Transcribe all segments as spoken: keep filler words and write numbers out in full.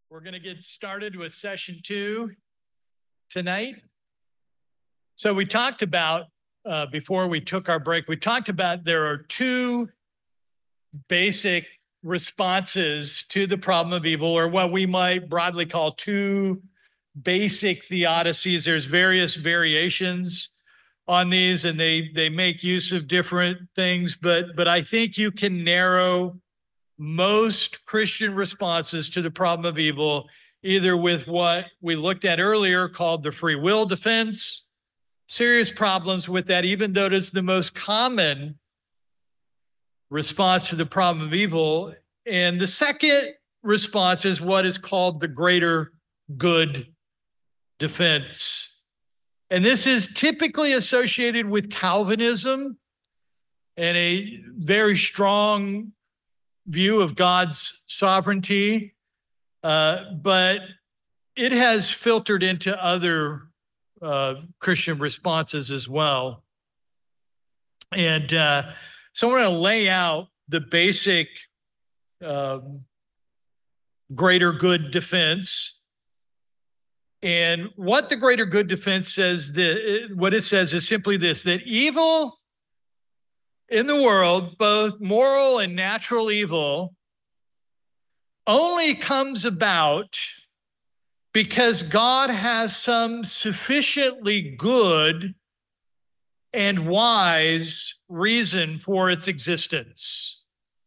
We're going to get started with session two tonight. So we talked about, uh, before we took our break, we talked about there are two basic responses to the problem of evil, or what we might broadly call two basic theodicies. There's various variations on these, and they they make use of different things, but but I think you can narrow most Christian responses to the problem of evil either with what we looked at earlier called the free will defense. Serious problems with that, even though it is the most common response to the problem of evil. And the second response is what is called the greater good defense. And this is typically associated with Calvinism and a very strong view of God's sovereignty, uh, but it has filtered into other uh, Christian responses as well. And uh, so I'm going to lay out the basic um, greater good defense. And what the greater good defense says, that, what it says is simply this, that evil in the world, both moral and natural evil, only comes about because God has some sufficiently good and wise reason for its existence.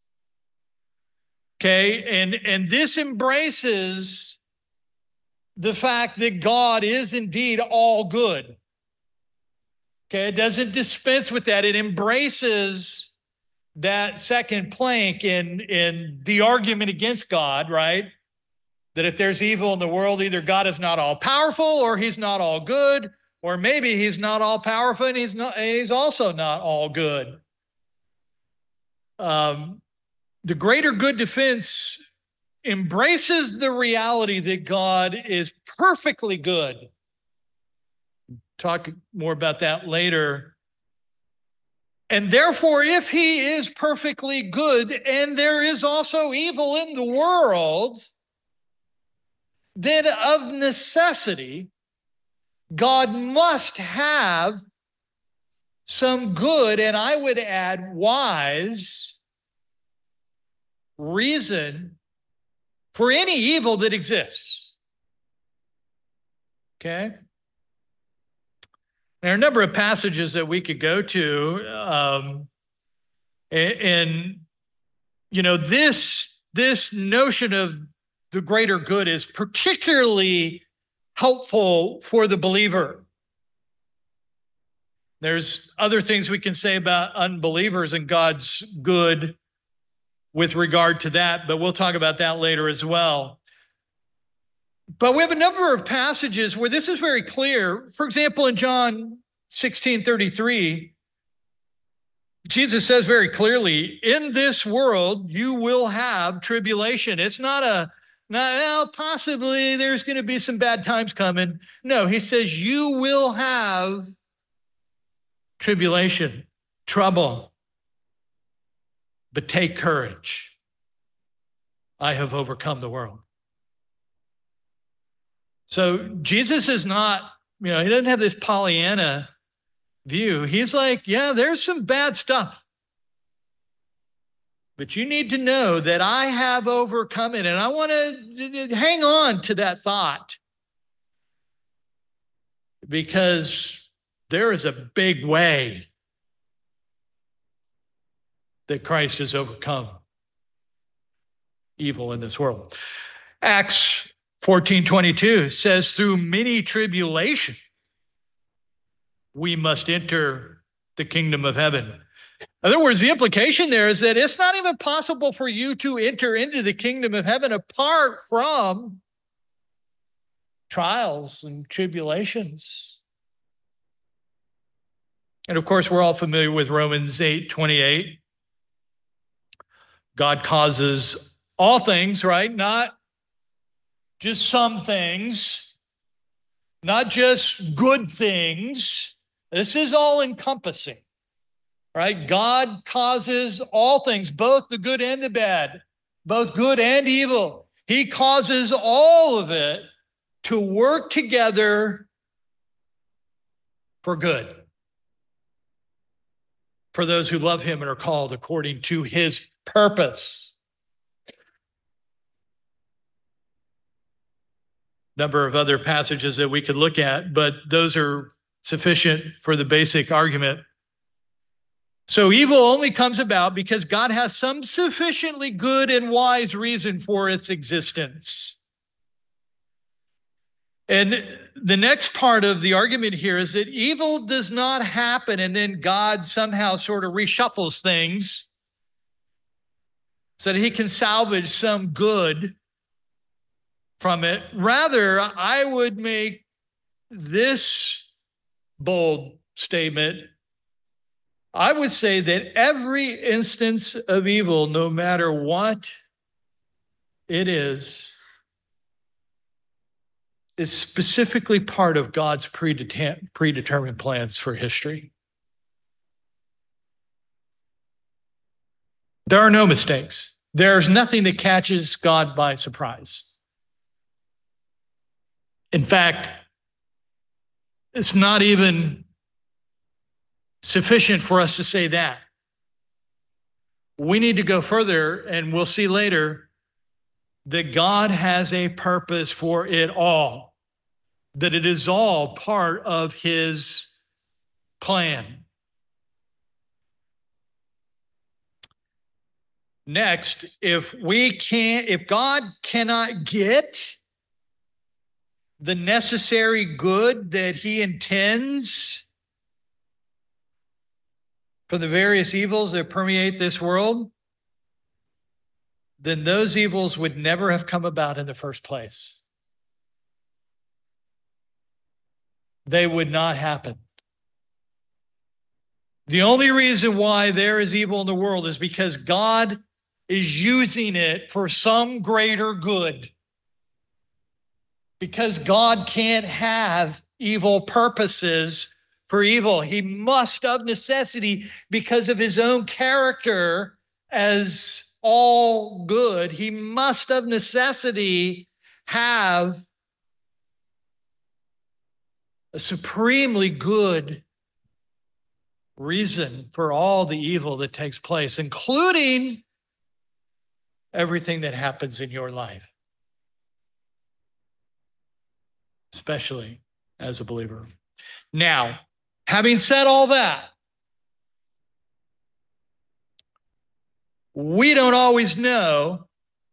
Okay, and, and this embraces the fact that God is indeed all good. Okay, it doesn't dispense with that. It embraces that second plank in, in the argument against God, right? That if there's evil in the world, either God is not all powerful or he's not all good, or maybe he's not all powerful and he's not, and he's also not all good. Um, the greater good defense embraces the reality that God is perfectly good. Talk more about that later. And therefore, if he is perfectly good and there is also evil in the world, then of necessity, God must have some good, and I would add wise, reason for any evil that exists. Okay? There are a number of passages that we could go to, um, and, and you know, this, this notion of the greater good is particularly helpful for the believer. There's other things we can say about unbelievers and God's good with regard to that, but we'll talk about that later as well. But we have a number of passages where this is very clear. For example, in John sixteen thirty-three, Jesus says very clearly, in this world, you will have tribulation. It's not a, not, well, possibly there's going to be some bad times coming. No, he says you will have tribulation, trouble, but take courage. I have overcome the world. So Jesus is not, you know, he doesn't have this Pollyanna view. He's like, yeah, there's some bad stuff, but you need to know that I have overcome it. And I want to hang on to that thought because there is a big way that Christ has overcome evil in this world. Acts fourteen twenty-two says, through many tribulation, we must enter the kingdom of heaven. In other words, the implication there is that it's not even possible for you to enter into the kingdom of heaven apart from trials and tribulations. And of course, we're all familiar with Romans eight twenty-eight. God causes all things, right? Not just some things, not just good things. This is all encompassing, right? God causes all things, both the good and the bad, both good and evil. He causes all of it to work together for good, for those who love him and are called according to his purpose. Number of other passages that we could look at, but those are sufficient for the basic argument. So evil only comes about because God has some sufficiently good and wise reason for its existence. And the next part of the argument here is that evil does not happen and then God somehow sort of reshuffles things so that he can salvage some good from it. Rather, I would make this bold statement. I would say that every instance of evil, no matter what it is, is specifically part of God's predetermined, predetermined plans for history. There are no mistakes. There's nothing that catches God by surprise. In fact, it's not even sufficient for us to say that. We need to go further, and we'll see later that God has a purpose for it all, that it is all part of his plan. Next, if we can't, if God cannot get the necessary good that he intends for the various evils that permeate this world, then those evils would never have come about in the first place. They would not happen. The only reason why there is evil in the world is because God is using it for some greater good. Because God can't have evil purposes for evil. He must of necessity, because of his own character as all good, he must of necessity have a supremely good reason for all the evil that takes place, including everything that happens in your life, especially as a believer. Now, having said all that, we don't always know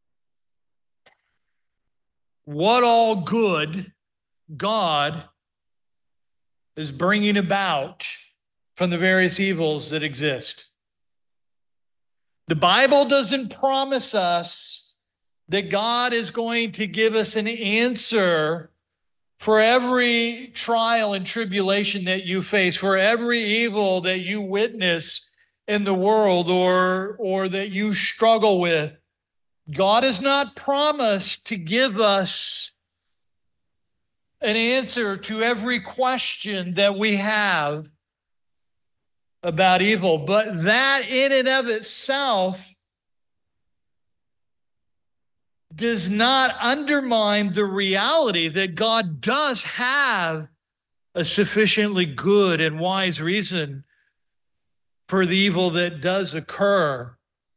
what all good God is bringing about from the various evils that exist. The Bible doesn't promise us that God is going to give us an answer for every trial and tribulation that you face, for every evil that you witness in the world or, or that you struggle with. God has not promised to give us an answer to every question that we have about evil, but that in and of itself does not undermine the reality that God does have a sufficiently good and wise reason for the evil that does occur.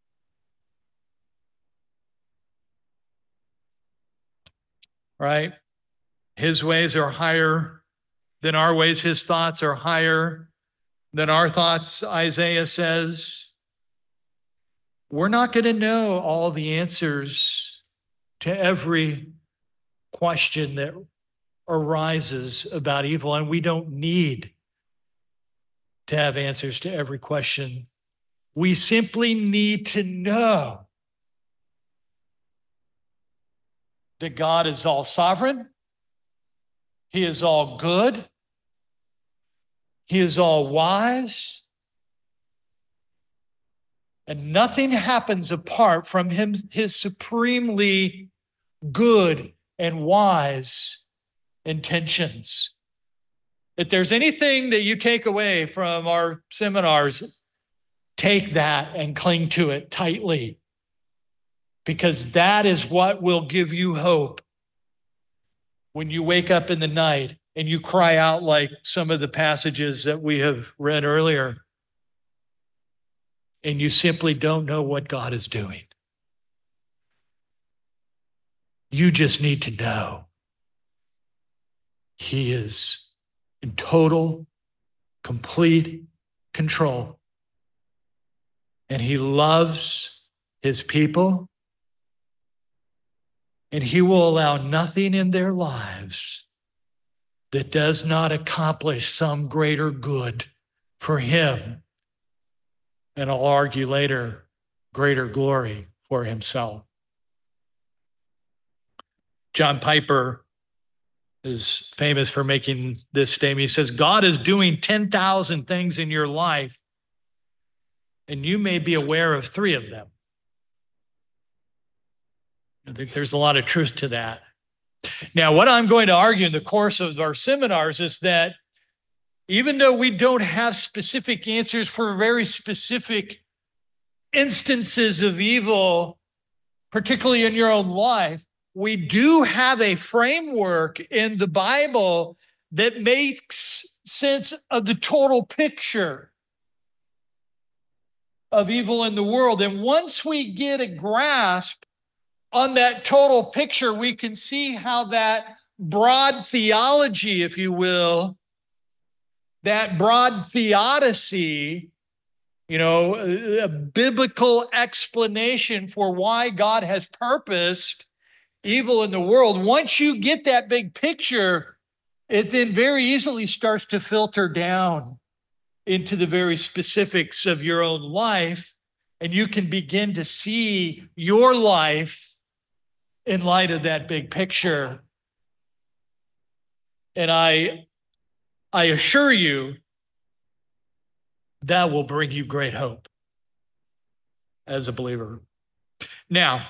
Right? His ways are higher than our ways. His thoughts are higher than our thoughts, Isaiah says. We're not going to know all the answers to every question that arises about evil, and we don't need to have answers to every question. We simply need to know that God is all sovereign, he is all good, he is all wise, and nothing happens apart from him, his supremely good and wise intentions. If there's anything that you take away from our seminars, take that and cling to it tightly. because that is what will give you hope when you wake up in the night and you cry out like some of the passages that we have read earlier, and you simply don't know what God is doing. You just need to know He is in total, complete control. And He loves His people. And He will allow nothing in their lives that does not accomplish some greater good for Him. And I'll argue later, greater glory for Himself. John Piper is famous for making this statement. He says, God is doing ten thousand things in your life, and you may be aware of three of them. I think there's a lot of truth to that. Now, what I'm going to argue in the course of our seminars is that even though we don't have specific answers for very specific instances of evil, particularly in your own life, we do have a framework in the Bible that makes sense of the total picture of evil in the world. And once we get a grasp on that total picture, we can see how that broad theology, if you will, that broad theodicy, you know, a, a biblical explanation for why God has purposed evil in the world. Once you get that big picture, it then very easily starts to filter down into the very specifics of your own life, and you can begin to see your life in light of that big picture. And I, I assure you, that will bring you great hope as a believer. Now,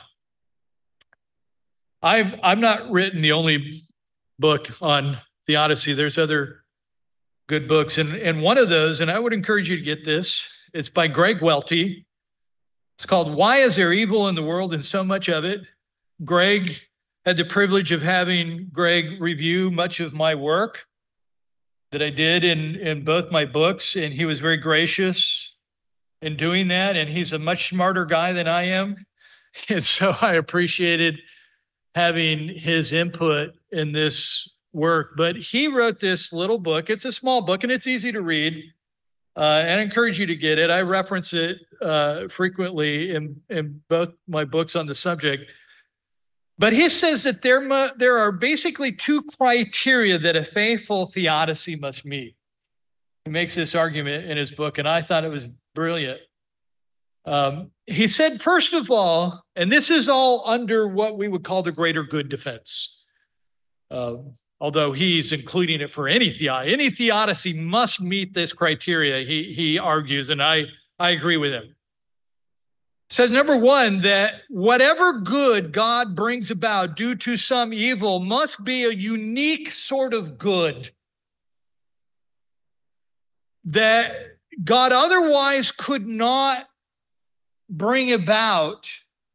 I've, I've not written the only book on theodicy. There's other good books. And, and one of those, and I would encourage you to get this, it's by Greg Welty. It's called Why Is There Evil in the World and So Much of It? Greg had the privilege of having Greg review much of my work that I did in, in both my books, and he was very gracious in doing that. And he's a much smarter guy than I am. And so I appreciated having his input in this work. But he wrote this little book. It's a small book, and it's easy to read. Uh, and I encourage you to get it. I reference it uh, frequently in, in both my books on the subject. But he says that there, mu- there are basically two criteria that a faithful theodicy must meet. He makes this argument in his book, and I thought it was brilliant. Um, he said, first of all, and this is all under what we would call the greater good defense, uh, although he's including it for any theodicy. Any theodicy must meet this criteria, he, he argues, and I, I agree with him. Says, number one, that whatever good God brings about due to some evil must be a unique sort of good that God otherwise could not bring about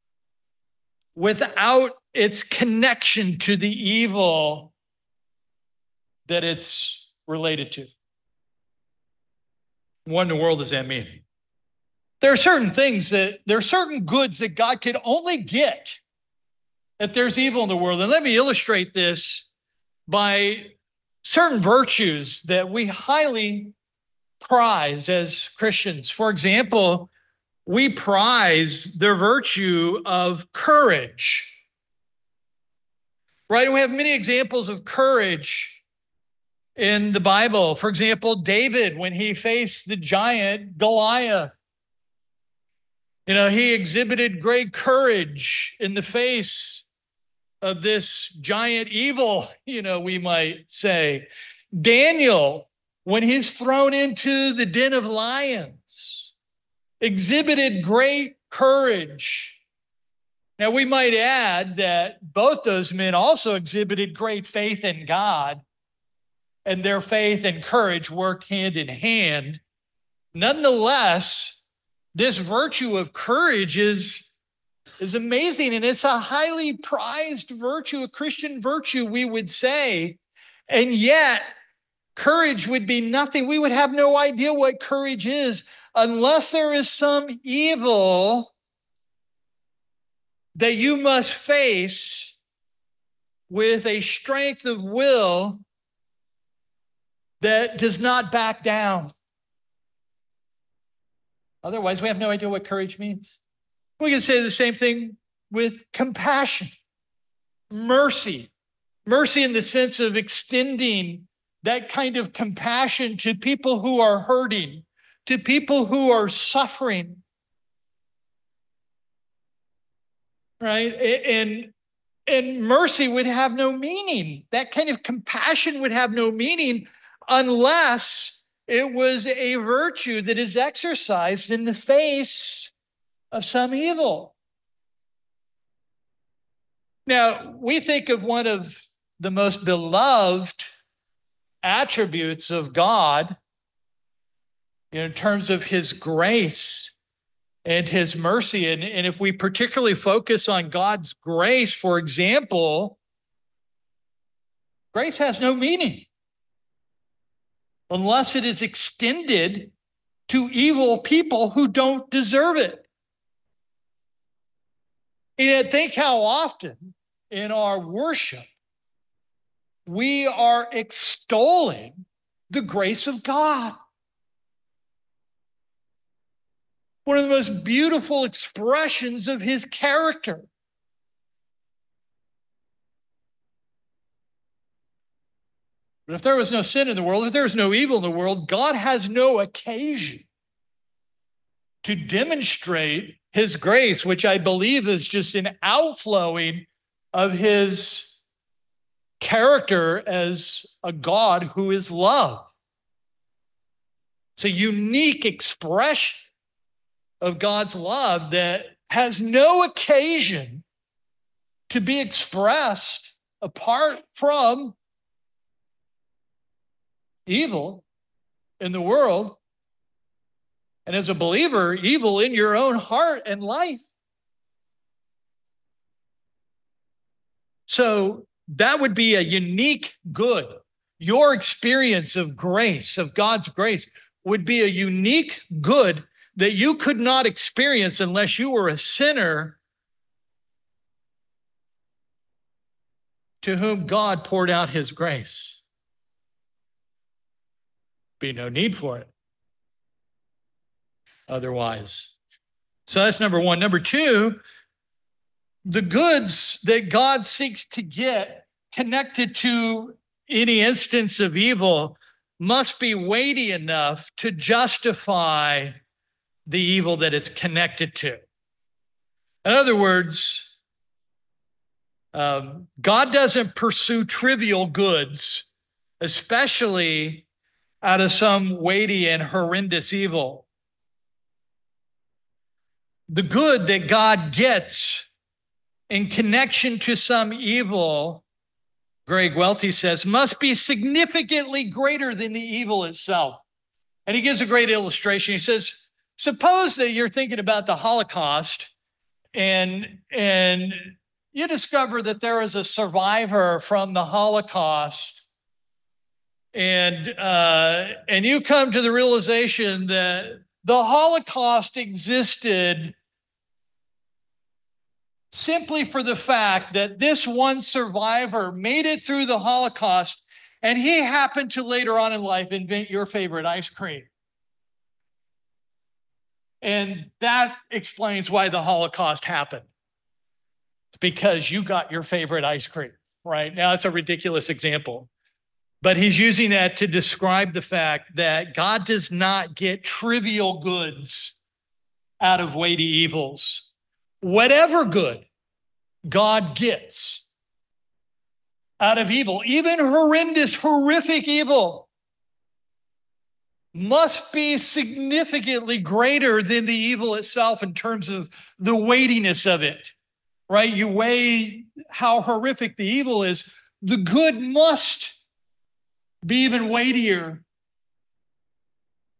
without its connection to the evil that it's related to. What in the world does that mean? There are certain things that, there are certain goods that God can only get if there's evil in the world. And let me illustrate this by certain virtues that we highly prize as Christians. For example, we prize the virtue of courage, right? And we have many examples of courage in the Bible. For example, David, when he faced the giant Goliath, you know, he exhibited great courage in the face of this giant evil, you know, we might say. Daniel, when he's thrown into the den of lions, exhibited great courage. Now, we might add that both those men also exhibited great faith in God, and their faith and courage worked hand in hand. Nonetheless, this virtue of courage is is amazing, and it's a highly prized virtue, a Christian virtue, we would say. And yet, courage would be nothing. We would have no idea what courage is unless there is some evil that you must face with a strength of will that does not back down. Otherwise, we have no idea what courage means. We can say the same thing with compassion, mercy, mercy in the sense of extending that kind of compassion to people who are hurting, to people who are suffering, right? And, and mercy would have no meaning. That kind of compassion would have no meaning unless it was a virtue that is exercised in the face of some evil. Now, we think of one of the most beloved attributes of God in terms of his grace and his mercy. And, and if we particularly focus on God's grace, for example, grace has no meaning unless it is extended to evil people who don't deserve it. And yet, think how often in our worship we are extolling the grace of God. One of the most beautiful expressions of his character. But if there was no sin in the world, if there was no evil in the world, God has no occasion to demonstrate his grace, which I believe is just an outflowing of his character as a God who is love. It's a unique expression of God's love that has no occasion to be expressed apart from evil in the world. And as a believer, evil in your own heart and life. So that would be a unique good. Your experience of grace, of God's grace, would be a unique good that you could not experience unless you were a sinner to whom God poured out his grace. Be no need for it otherwise. So that's number one. Number two, the goods that God seeks to get connected to any instance of evil must be weighty enough to justify the evil that is connected to. In other words, um, God doesn't pursue trivial goods, especially out of some weighty and horrendous evil. The good that God gets in connection to some evil, Greg Welty says, must be significantly greater than the evil itself. And he gives a great illustration. He says, suppose that you're thinking about the Holocaust and, and you discover that there is a survivor from the Holocaust, and, uh, and you come to the realization that the Holocaust existed simply for the fact that this one survivor made it through the Holocaust, and he happened to later on in life invent your favorite ice cream. And that explains why the Holocaust happened. It's because you got your favorite ice cream, right? Now, it's a ridiculous example, but he's using that to describe the fact that God does not get trivial goods out of weighty evils. Whatever good God gets out of evil, even horrendous, horrific evil, must be significantly greater than the evil itself in terms of the weightiness of it, right? You weigh how horrific the evil is. The good must be even weightier.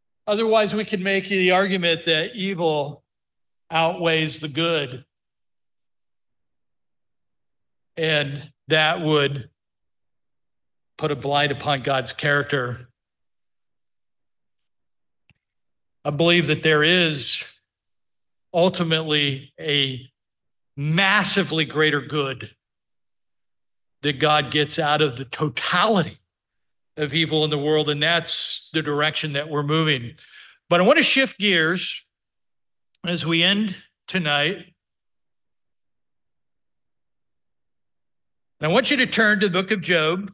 Otherwise, we could make the argument that evil outweighs the good. And that would put a blight upon God's character. I believe that there is ultimately a massively greater good that God gets out of the totality of evil in the world, and that's the direction that we're moving. But I want to shift gears as we end tonight. And I want you to turn to the book of Job.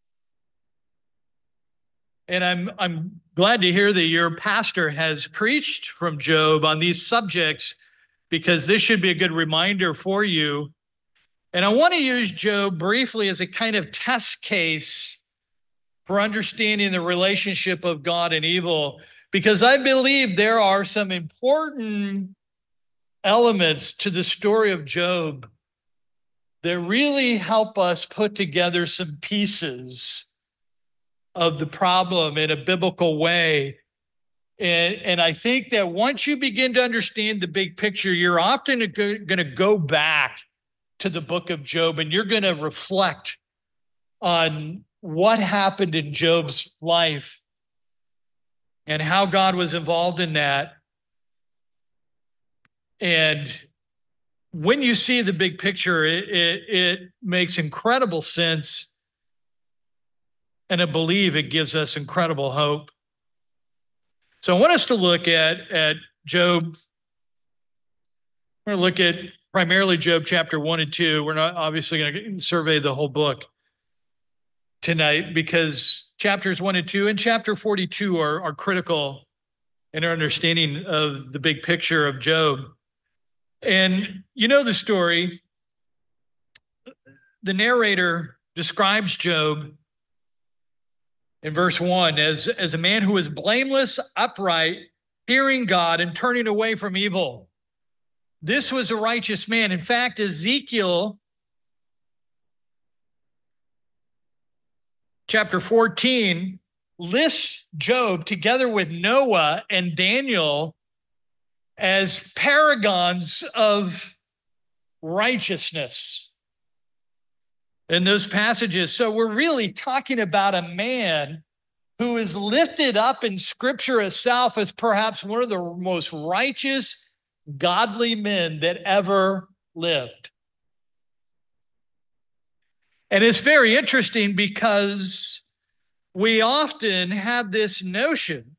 And I'm, I'm glad to hear that your pastor has preached from Job on these subjects, because this should be a good reminder for you. And I want to use Job briefly as a kind of test case for understanding the relationship of God and evil, because I believe there are some important elements to the story of Job that really help us put together some pieces of the problem in a biblical way. And, and I think that once you begin to understand the big picture, you're often going to go back to the book of Job and you're going to reflect on what happened in Job's life and how God was involved in that. And when you see the big picture, it, it, it makes incredible sense. And I believe it gives us incredible hope. So I want us to look at, at Job. We're going to look at primarily Job chapter one and two. We're not obviously going to survey the whole book tonight, because chapters one and two and chapter forty-two are, are critical in our understanding of the big picture of Job. And you know the story. The narrator describes Job in verse one as, as a man who is blameless, upright, fearing God, and turning away from evil. This was a righteous man. In fact, Ezekiel chapter fourteen lists Job together with Noah and Daniel as paragons of righteousness in those passages. So we're really talking about a man who is lifted up in Scripture itself as perhaps one of the most righteous, godly men that ever lived. And it's very interesting because we often have this notion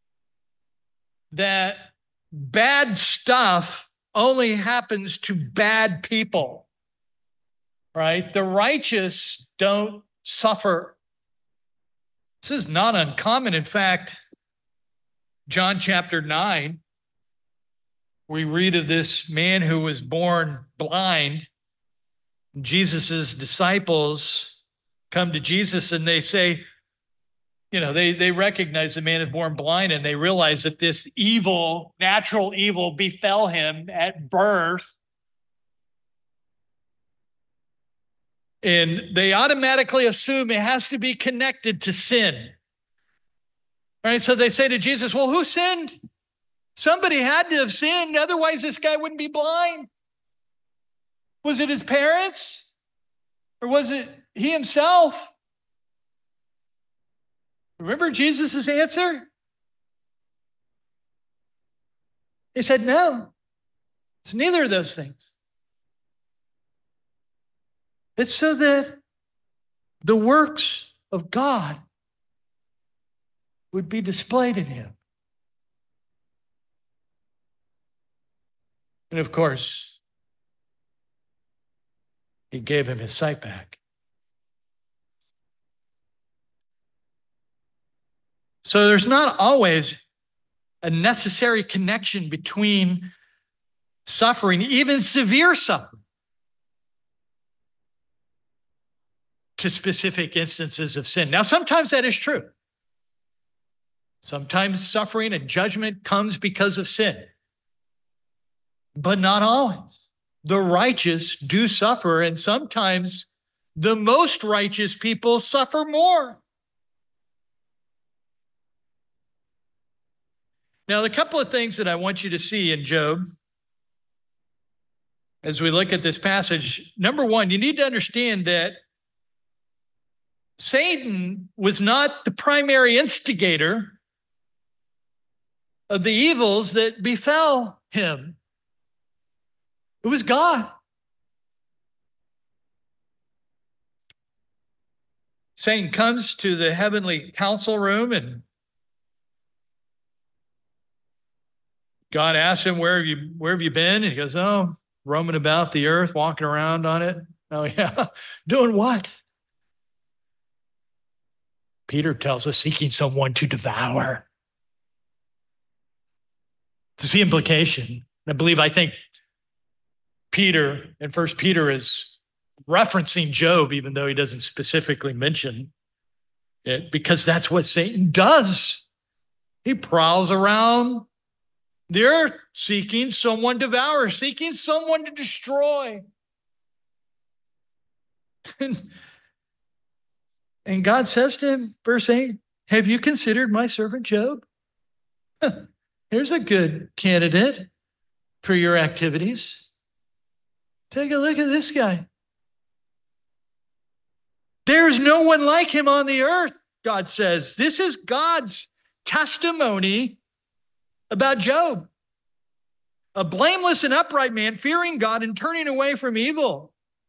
that bad stuff only happens to bad people, right? The righteous don't suffer. This is not uncommon. In fact, John chapter nine, we read of this man who was born blind. Jesus's disciples come to Jesus and they say, you know, they, they recognize the man is born blind, and they realize that this evil, natural evil befell him at birth. And they automatically assume it has to be connected to sin. All right, so they say to Jesus, well, who sinned? Somebody had to have sinned, otherwise this guy wouldn't be blind. Was it his parents? Or was it he himself? Remember Jesus' answer? He said, no, it's neither of those things. It's so that the works of God would be displayed in him. And of course, he gave him his sight back. So there's not always a necessary connection between suffering, even severe suffering, to specific instances of sin. Now, sometimes that is true. Sometimes suffering and judgment comes because of sin, but not always. The righteous do suffer, and sometimes the most righteous people suffer more. Now, the couple of things that I want you to see in Job, as we look at this passage, number one, you need to understand that Satan was not the primary instigator of the evils that befell him. It was God. Satan comes to the heavenly council room, and God asks him, where have you, where have you been? And he goes, oh, roaming about the earth, walking around on it. Oh, yeah. Doing what? Peter tells us, seeking someone to devour. It's the implication. I believe, I think Peter in First Peter is referencing Job, even though he doesn't specifically mention it, because that's what Satan does. He prowls around the earth seeking someone to devour, seeking someone to destroy. And, and God says to him, verse eight, have you considered my servant Job? Here's a good candidate for your activities. Take a look at this guy. There's no one like him on the earth, God says. This is God's testimony about Job. A blameless and upright man, fearing God and turning away from evil.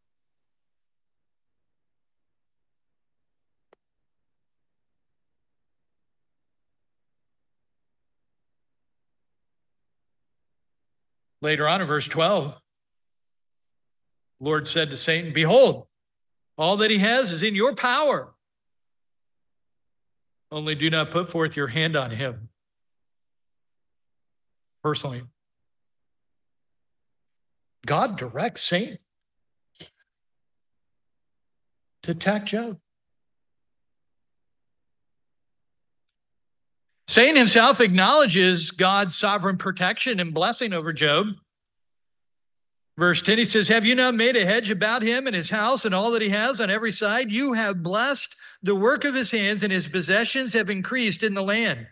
Later on in verse twelve, the Lord said to Satan, behold, all that he has is in your power. Only do not put forth your hand on him. Personally, God directs Satan to attack Job. Satan himself acknowledges God's sovereign protection and blessing over Job. Verse ten, he says, have you not made a hedge about him and his house and all that he has on every side? You have blessed the work of his hands, and his possessions have increased in the land.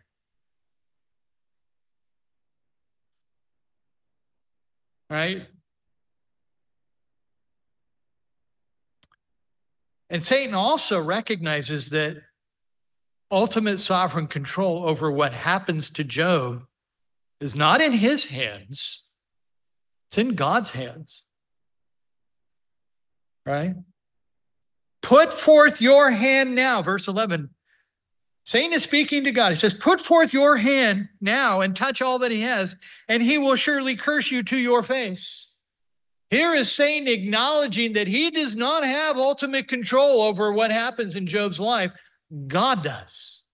Right? And Satan also recognizes that ultimate sovereign control over what happens to Job is not in his hands. It's in God's hands. Right? Put forth your hand now. Verse eleven. Satan is speaking to God. He says, put forth your hand now and touch all that he has, and he will surely curse you to your face. Here is Satan acknowledging that he does not have ultimate control over what happens in Job's life. God does.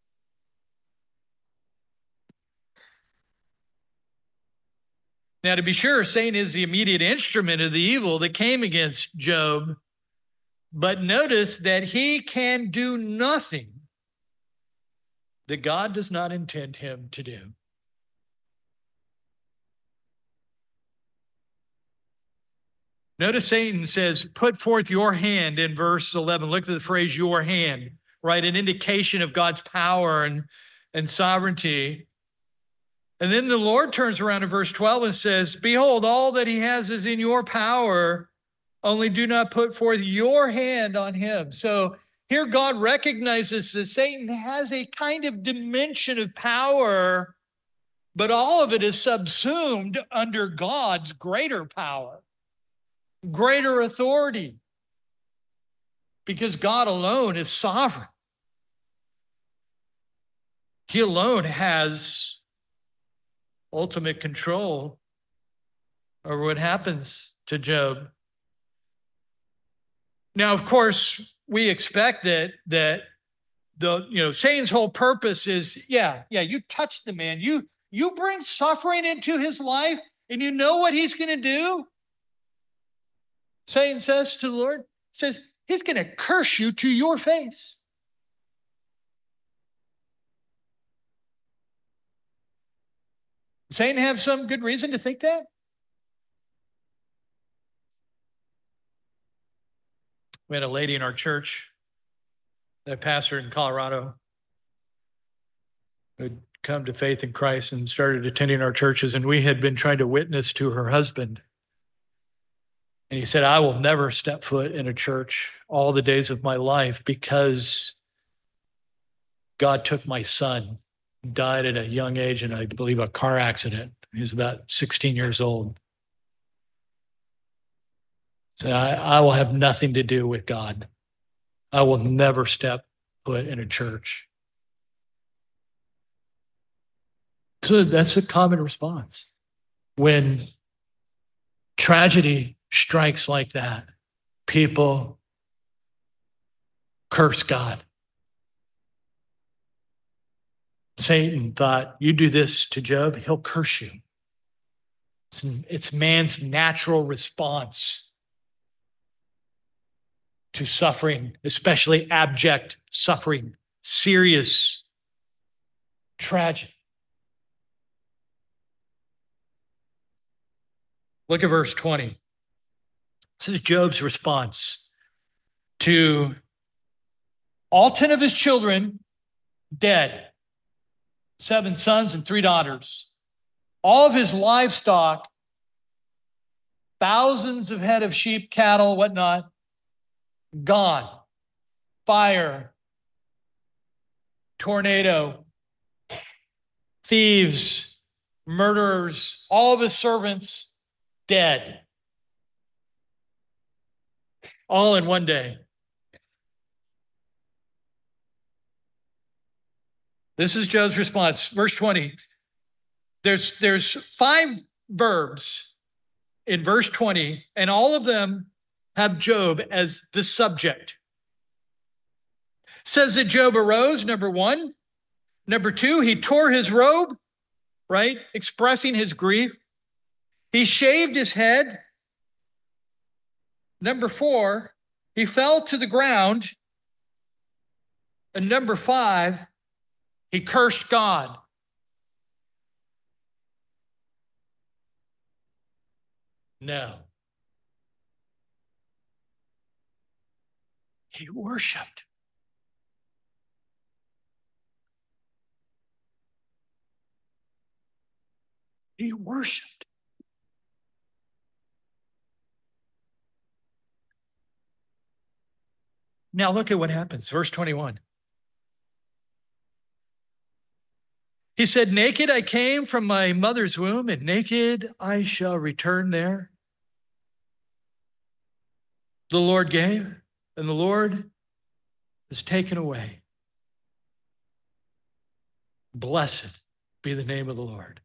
Now, to be sure, Satan is the immediate instrument of the evil that came against Job. But notice that he can do nothing that God does not intend him to do. Notice Satan says, put forth your hand in verse eleven. Look at the phrase, your hand, right? An indication of God's power and, and sovereignty. And then the Lord turns around in verse twelve and says, behold, all that he has is in your power. Only do not put forth your hand on him. So here God recognizes that Satan has a kind of dimension of power, but all of it is subsumed under God's greater power, greater authority, because God alone is sovereign. He alone has ultimate control over what happens to Job. Now, of course, we expect that that the you know Satan's whole purpose is, yeah, yeah, you touch the man, you you bring suffering into his life, and you know what he's going to do? Satan says to the Lord, says he's going to curse you to your face. Satan have some good reason to think that? We had a lady in our church, that pastor in Colorado, who had come to faith in Christ and started attending our churches, and we had been trying to witness to her husband. And he said, I will never step foot in a church all the days of my life because God took my son, who died at a young age in, I believe, a car accident. He was about sixteen years old. So I, I will have nothing to do with God. I will never step foot in a church. So that's a common response. When tragedy strikes like that, people curse God. Satan thought, you do this to Job, he'll curse you. It's, it's man's natural response to suffering, especially abject suffering, serious tragedy. Look at verse twenty. This is Job's response to all ten of his children dead, seven sons and three daughters, all of his livestock, thousands of head of sheep, cattle, whatnot, gone. Fire, tornado, thieves, murderers, all of his servants dead. All in one day. This is Job's response. Verse twenty. There's, there's five verbs in verse twenty, and all of them have Job as the subject. It says that Job arose, number one. Number two, he tore his robe, right? Expressing his grief. He shaved his head. Number four, he fell to the ground. And number five, he cursed God. No. He worshiped. He worshiped. Now look at what happens. Verse twenty-one. He said, naked I came from my mother's womb, and naked I shall return there. The Lord gave, and the Lord has taken away. Blessed be the name of the Lord.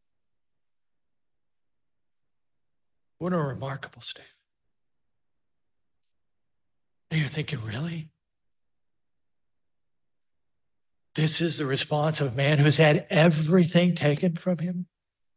What a remarkable statement. And you're thinking, really? This is the response of a man who's had everything taken from him?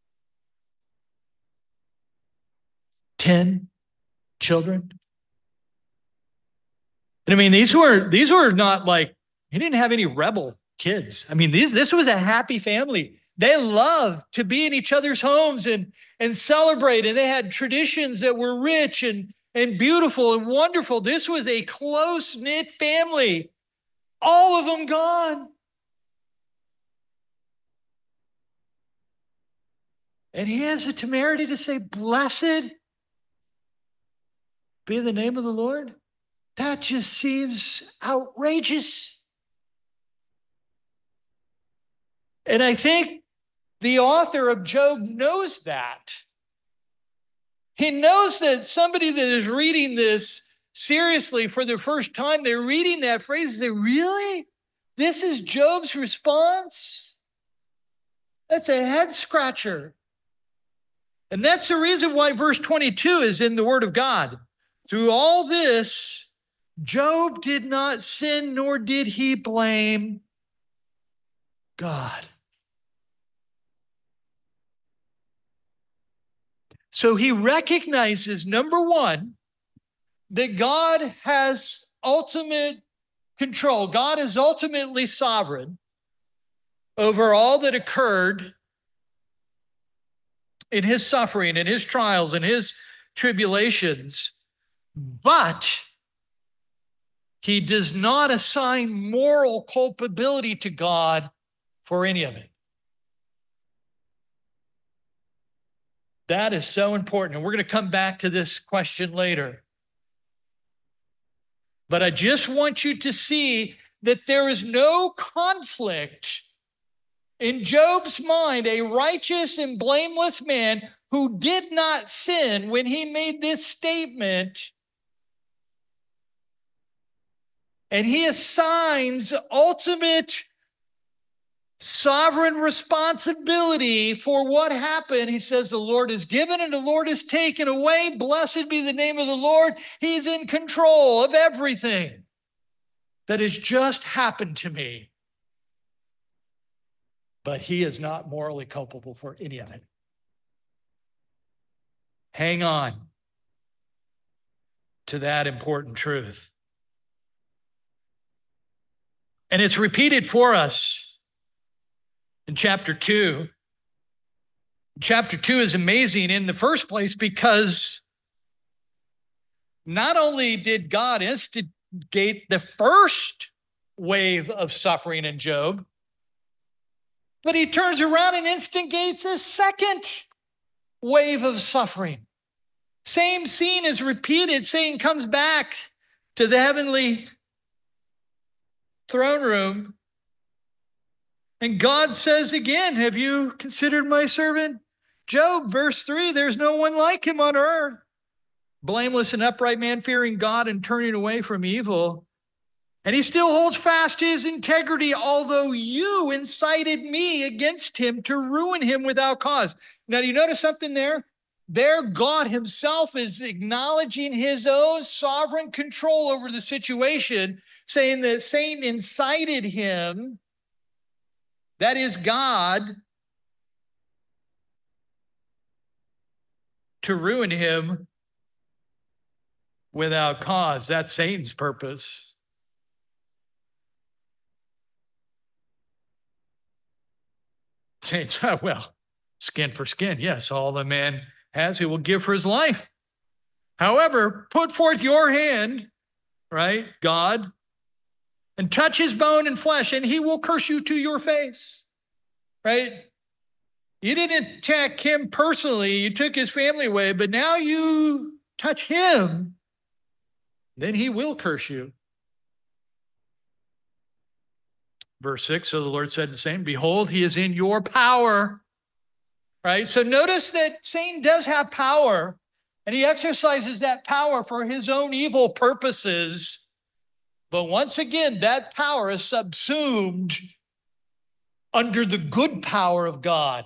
Ten children? And I mean, these were, these were not like, he didn't have any rebel kids. I mean, these, this was a happy family. They loved to be in each other's homes and, and celebrate. And they had traditions that were rich and, and beautiful and wonderful. This was a close-knit family. All of them gone. And he has the temerity to say, blessed be the name of the Lord. That just seems outrageous. And I think the author of Job knows that. He knows that somebody that is reading this seriously for the first time, they're reading that phrase and say, really? This is Job's response? That's a head scratcher. And that's the reason why verse twenty-two is in the Word of God. Through all this, Job did not sin, nor did he blame God. So he recognizes, number one, that God has ultimate control. God is ultimately sovereign over all that occurred in his suffering, in his trials, in his tribulations. But he does not assign moral culpability to God for any of it. That is so important. And we're going to come back to this question later. But I just want you to see that there is no conflict in Job's mind. A righteous and blameless man who did not sin, when he made this statement, and he assigns ultimate sovereign responsibility for what happened. He says, the Lord is given and the Lord is taken away. Blessed be the name of the Lord. He's in control of everything that has just happened to me. But he is not morally culpable for any of it. Hang on to that important truth. And it's repeated for us in chapter two. Chapter two is amazing in the first place because not only did God instigate the first wave of suffering in Job, but he turns around and instigates a second wave of suffering. Same scene is repeated. Satan comes back to the heavenly throne room. And God says again, have you considered my servant Job? Verse three, there's no one like him on earth. Blameless and upright man, fearing God and turning away from evil. And he still holds fast to his integrity, although you incited me against him to ruin him without cause. Now, do you notice something there? There, God himself is acknowledging his own sovereign control over the situation, saying that Satan incited him. That is God, to ruin him without cause. That's Satan's purpose. Saints, well, skin for skin. Yes, all the man has, he will give for his life. However, put forth your hand, right, God, and touch his bone and flesh, and he will curse you to your face, right? You didn't attack him personally. You took his family away, but now you touch him, then he will curse you. Verse six, so the Lord said the same, behold, he is in your power, right? So notice that Satan does have power, and he exercises that power for his own evil purposes. But once again, that power is subsumed under the good power of God.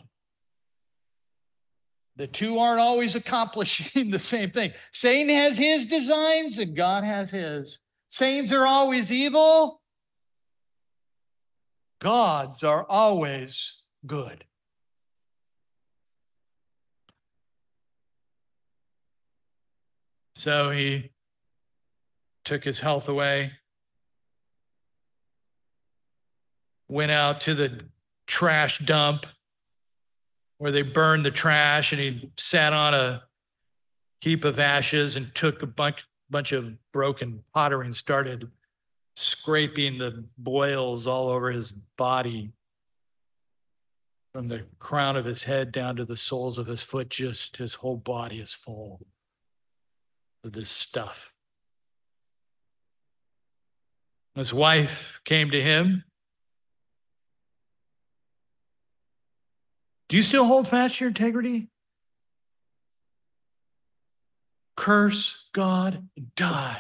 The two aren't always accomplishing the same thing. Satan has his designs and God has his. Saints are always evil. Gods are always good. So he took his health away, went out to the trash dump where they burned the trash, and he sat on a heap of ashes and took a bunch, bunch of broken pottery and started scraping the boils all over his body from the crown of his head down to the soles of his foot. Just his whole body is full of this stuff. His wife came to him. Do you still hold fast to your integrity? Curse God and die.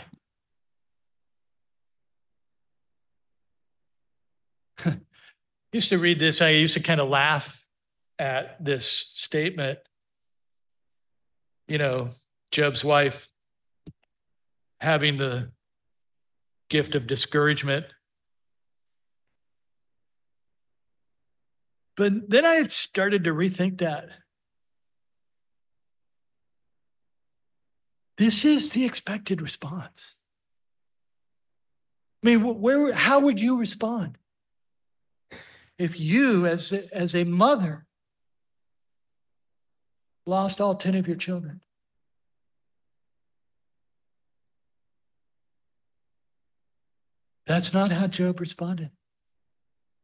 I used to read this. I used to kind of laugh at this statement. You know, Job's wife having the gift of discouragement. But then I started to rethink that. This is the expected response. I mean, where, how would you respond if you, as a, as a mother, lost all ten of your children? That's not how Job responded.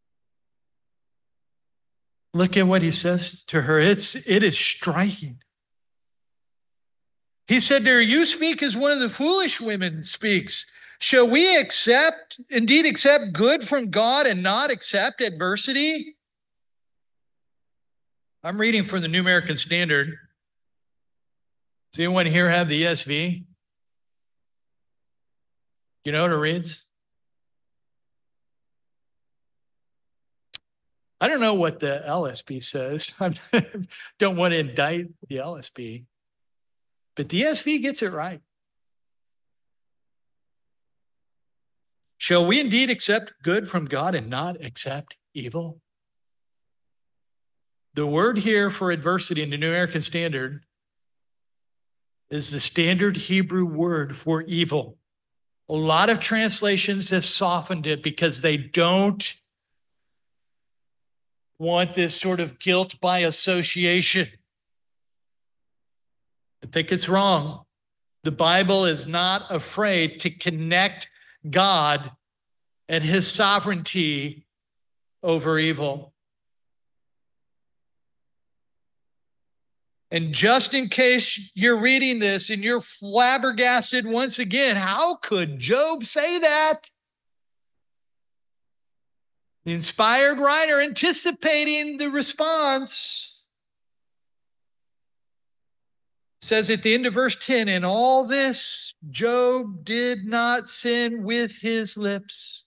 Look at what he says to her. It's, it is striking. He said there, you speak as one of the foolish women speaks. Shall we accept, indeed accept good from God and not accept adversity? I'm reading from the New American Standard. Does anyone here have the E S V? You know what it reads? I don't know what the L S B says. I don't want to indict the L S B. But the E S V gets it right. Shall we indeed accept good from God and not accept evil? The word here for adversity in the New American Standard is the standard Hebrew word for evil. A lot of translations have softened it because they don't want this sort of guilt by association. I think it's wrong. The Bible is not afraid to connect God and his sovereignty over evil. And just in case you're reading this and you're flabbergasted once again, how could Job say that? The inspired writer, anticipating the response, says at the end of verse ten, in all this, Job did not sin with his lips.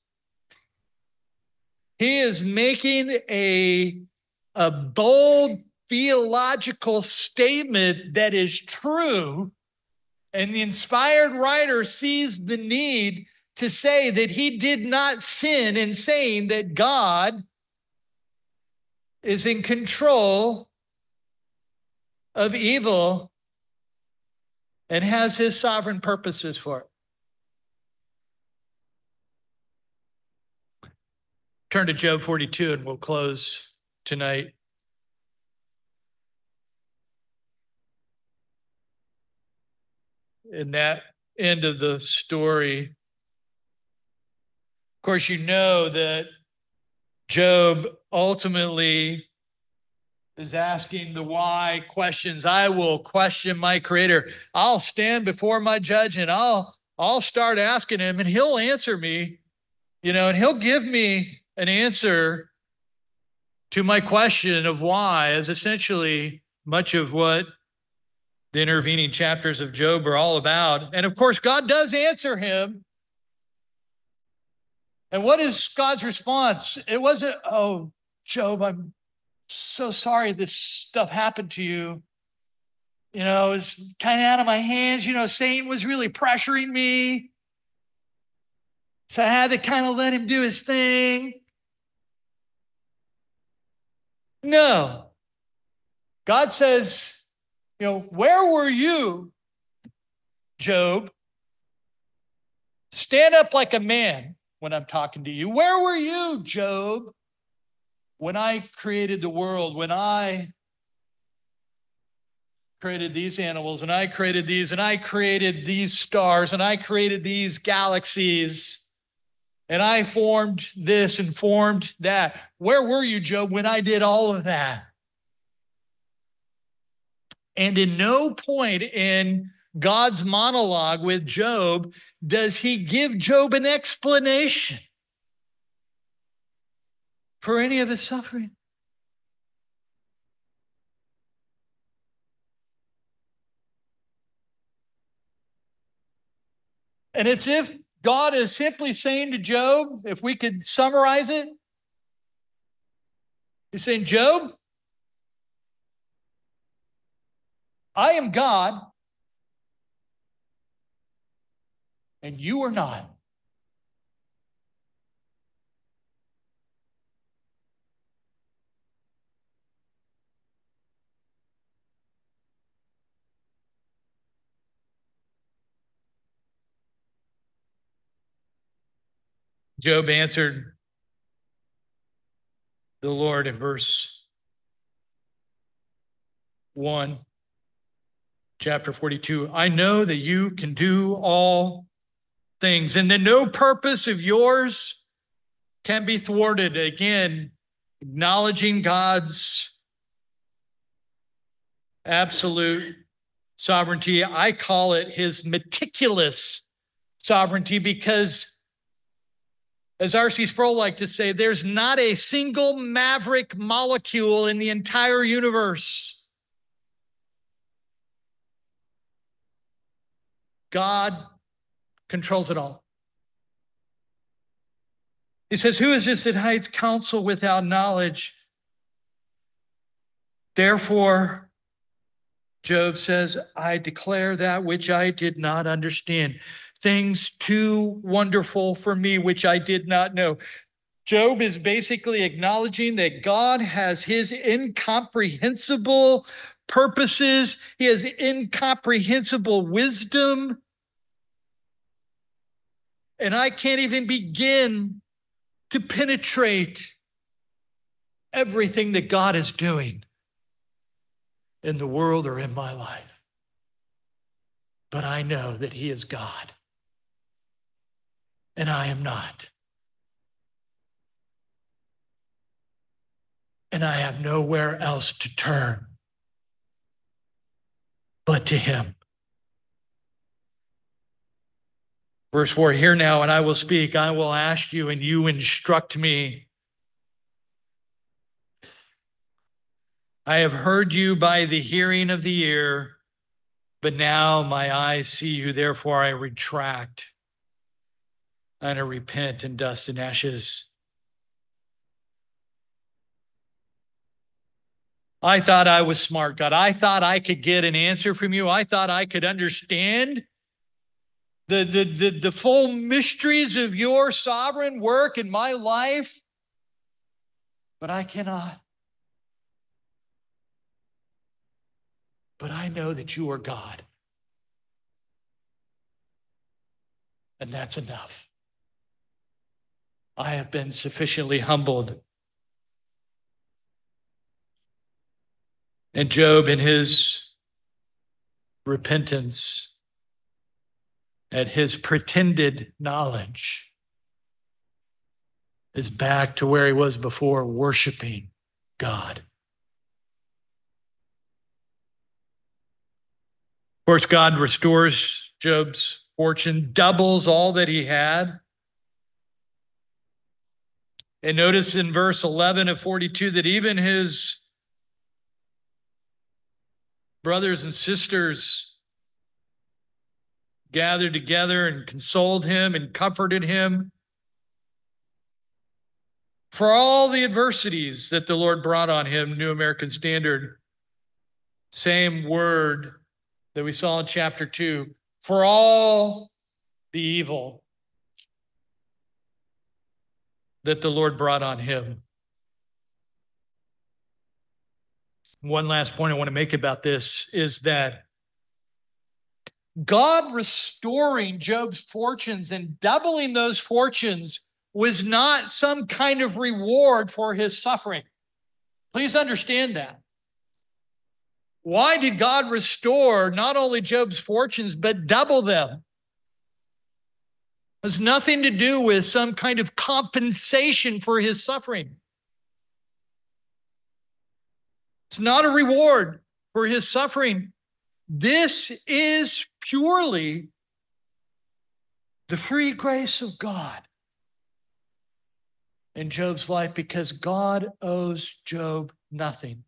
He is making a, a bold theological statement that is true, and the inspired writer sees the need to say that he did not sin in saying that God is in control of evil and has his sovereign purposes for it. Turn to Job forty-two and we'll close tonight. In that end of the story, of course, you know that Job ultimately is asking the why questions. I will question my creator. I'll stand before my judge and I'll, I'll start asking him and he'll answer me, you know, and he'll give me an answer to my question of why, is essentially much of what the intervening chapters of Job are all about. And of course, God does answer him. And what is God's response? It wasn't, oh, Job, I'm so sorry this stuff happened to you. You know, it's kind of out of my hands. You know, Satan was really pressuring me. So I had to kind of let him do his thing. No. God says, you know, where were you, Job? Stand up like a man when I'm talking to you. Where were you, Job, when I created the world, when I created these animals, and I created these, and I created these stars, and I created these galaxies, and I formed this and formed that? Where were you, Job, when I did all of that? And in no point in God's monologue with Job does he give Job an explanation for any of his suffering. And it's if God is simply saying to Job, if we could summarize it, he's saying, Job, I am God, and you are not. Job answered the Lord in verse one, chapter forty-two. I know that you can do all things, and that no purpose of yours can be thwarted. Again, acknowledging God's absolute sovereignty. I call it his meticulous sovereignty because, as R C Sproul liked to say, there's not a single maverick molecule in the entire universe. God controls it all. He says, who is this that hides counsel without knowledge? Therefore, Job says, I declare that which I did not understand, things too wonderful for me, which I did not know. Job is basically acknowledging that God has his incomprehensible purposes. He has incomprehensible wisdom. And I can't even begin to penetrate everything that God is doing in the world or in my life. But I know that he is God, and I am not. And I have nowhere else to turn but to him. Verse four, hear now, and I will speak. I will ask you, and you instruct me. I have heard you by the hearing of the ear, but now my eyes see you. Therefore I retract, and I repent in dust and ashes. I thought I was smart, God. I thought I could get an answer from you. I thought I could understand the, the, the, the full mysteries of your sovereign work in my life, but I cannot. But I know that you are God, and that's enough. I have been sufficiently humbled. And Job, in his repentance at his pretended knowledge, is back to where he was before, worshiping God. Of course, God restores Job's fortune, doubles all that he had. And notice in verse eleven of forty-two that even his brothers and sisters gathered together and consoled him and comforted him for all the adversities that the Lord brought on him. New American Standard, same word that we saw in chapter two, for all the evil that the Lord brought on him. One last point I want to make about this is that God restoring Job's fortunes and doubling those fortunes was not some kind of reward for his suffering. Please understand that. Why did God restore not only Job's fortunes, but double them? It has nothing to do with some kind of compensation for his suffering. It's not a reward for his suffering. This is purely the free grace of God in Job's life, because God owes Job nothing.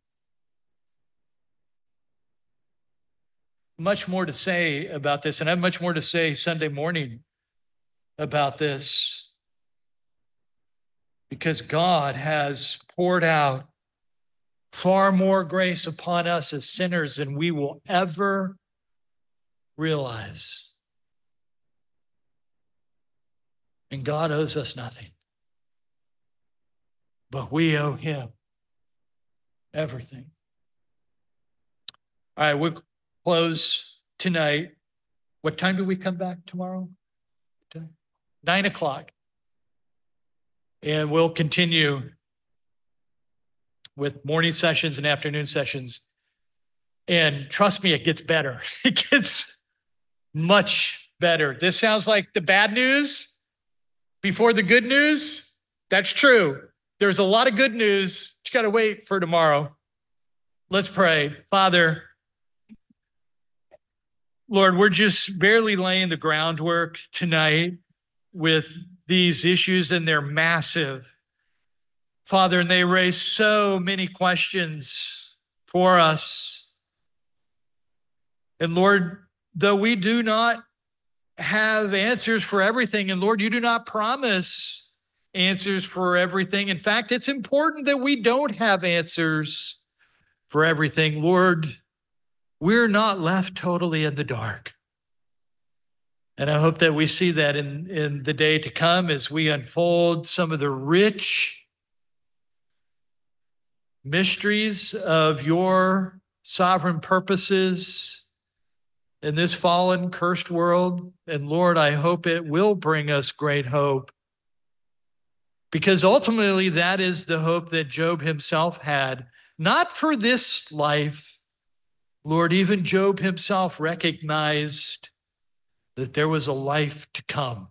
Much more to say about this, and I have much more to say Sunday morning about this, because God has poured out far more grace upon us as sinners than we will ever realize. And God owes us nothing, but we owe him everything. All right, we'll close tonight. What time do we come back tomorrow? Nine o'clock. And we'll continue with morning sessions and afternoon sessions. And trust me, it gets better. It gets much better. This sounds like the bad news before the good news. That's true. There's a lot of good news. You got to wait for tomorrow. Let's pray. Father, Lord, we're just barely laying the groundwork tonight with these issues, and they're massive, Father, and they raise so many questions for us. And Lord, though we do not have answers for everything, and Lord, you do not promise answers for everything. In fact, it's important that we don't have answers for everything. Lord, we're not left totally in the dark. And I hope that we see that in, in the day to come as we unfold some of the rich mysteries of your sovereign purposes in this fallen, cursed world. And Lord, I hope it will bring us great hope, because ultimately that is the hope that Job himself had, not for this life. Lord, even Job himself recognized that there was a life to come.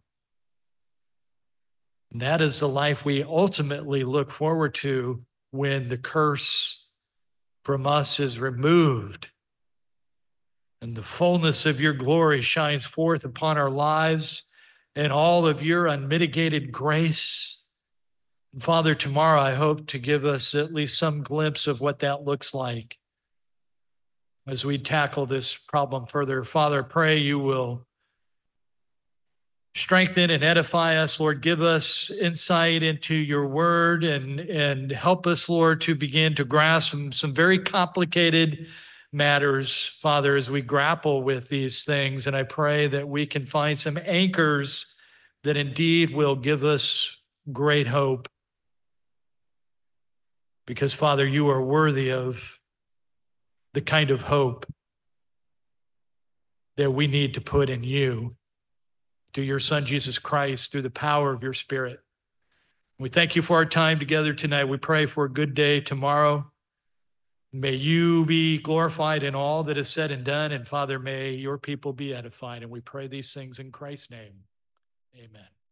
And that is the life we ultimately look forward to when the curse from us is removed and the fullness of your glory shines forth upon our lives and all of your unmitigated grace. And Father, tomorrow I hope to give us at least some glimpse of what that looks like as we tackle this problem further. Father, pray you will strengthen and edify us, Lord. Give us insight into your word and, and help us, Lord, to begin to grasp some, some very complicated matters, Father, as we grapple with these things. And I pray that we can find some anchors that indeed will give us great hope. Because, Father, you are worthy of the kind of hope that we need to put in you, through your Son, Jesus Christ, through the power of your Spirit. We thank you for our time together tonight. We pray for a good day tomorrow. May you be glorified in all that is said and done. And Father, may your people be edified. And we pray these things in Christ's name. Amen.